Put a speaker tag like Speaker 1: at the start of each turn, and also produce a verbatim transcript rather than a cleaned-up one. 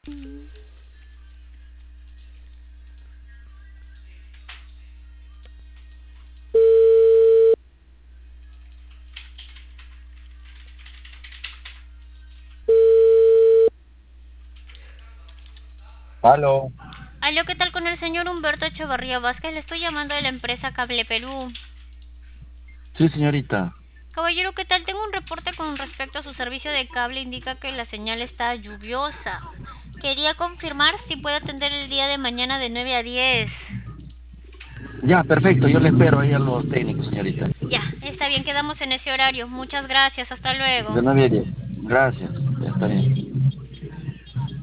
Speaker 1: Aló.
Speaker 2: Aló, ¿qué tal con el señor Humberto Echevarría Vázquez? Le estoy llamando de la empresa Cable Perú.
Speaker 1: Sí, señorita.
Speaker 2: Caballero, ¿qué tal? Tengo un reporte con respecto a su servicio de cable. Indica que la señal está lluviosa. Quería confirmar si puede atender el día de mañana de nueve a diez.
Speaker 1: Ya, perfecto. Yo le espero ahí a los técnicos, señorita.
Speaker 2: Ya, está bien, quedamos en ese horario. Muchas gracias, hasta luego.
Speaker 1: De nueve a diez. Gracias. Ya está bien.